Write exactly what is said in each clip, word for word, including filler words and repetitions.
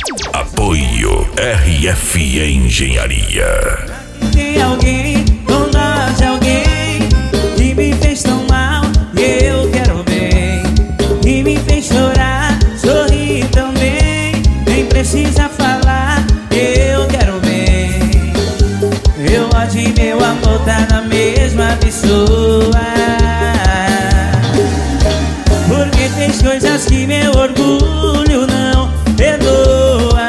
Apoio R F Engenharia. Tem alguém, dona de alguém, que me fez tão mal e eu quero bem. E me fez chorar, sorrir também. Nem precisa falar, eu quero bem. Eu ódio e meu amor tá na mesma pessoa. Porque fez coisas que meu orgulho não perdoa.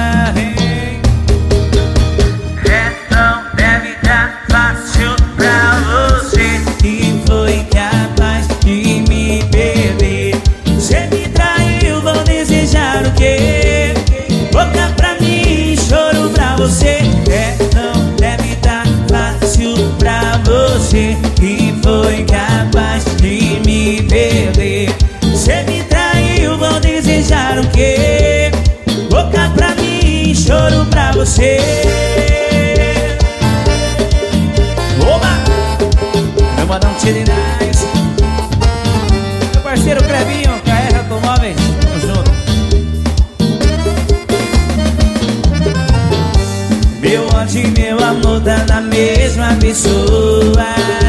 É, não deve dar fácil pra você, que foi capaz de me perder. Você me traiu, vou desejar o quê? Boca pra mim, choro pra você. É, não deve dar fácil pra você, que foi capaz de me perder. Você me traiu, vou desejar o quê? Boca pra mim, choro pra você. Oba! Meu madão Tirinais, meu parceiro Clevinho, K R Automóveis, tamo junto. Meu ódio e meu amor tá na mesma pessoa.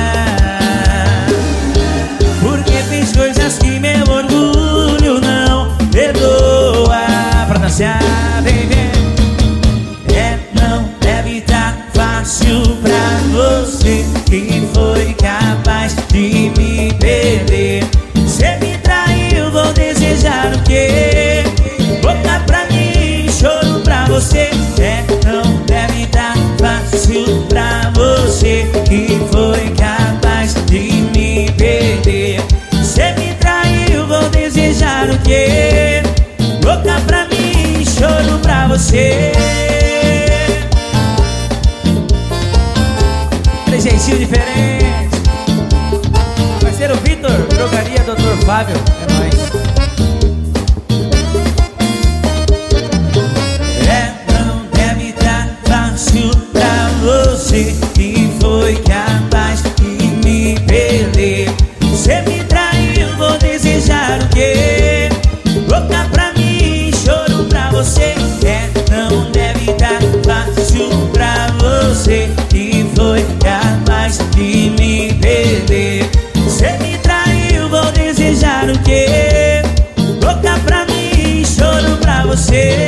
Porque fez coisas que meu orgulho não perdoa. Pra dançar, vem, vem. É, não deve dar fácil pra você, que foi capaz de me perder. Você me traiu, vou desejar o quê? Boca pra mim, choro pra você. É, não deve dar fácil pra você, que foi capaz de me perder. Você me traiu, vou desejar o quê? Boca pra mim, choro pra você. Jeitinho diferente. Parceiro Vitor, drogaria doutor Fábio, é nóis. É, não deve dar fácil pra você, que foi capaz de me perder. Você me traiu, vou desejar o quê? Boca pra mim, choro pra você. É, não deve dar fácil pra você, que foi capaz de me perder. Você me traiu, vou desejar o quê? Boca pra mim, choro pra você.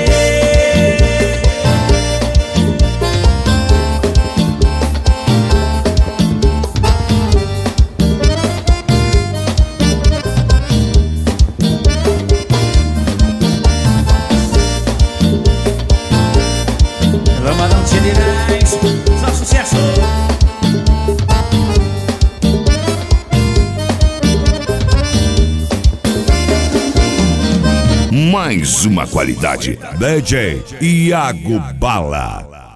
Vamos dar um Tirinais, só sucesso. Mais uma qualidade. D J Iago Bala.